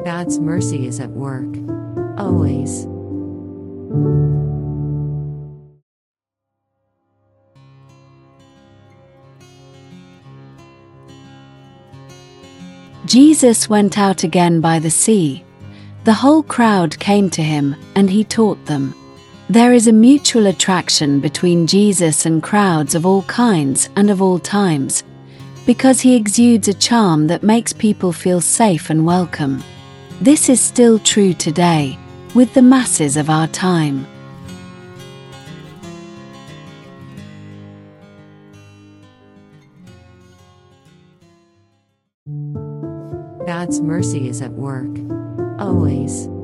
God's mercy is at work, always. Jesus went out again by the sea. The whole crowd came to him, and he taught them. There is a mutual attraction between Jesus and crowds of all kinds and of all times, because he exudes a charm that makes people feel safe and welcome. This is still true today, with the masses of our time. God's mercy is at work, always.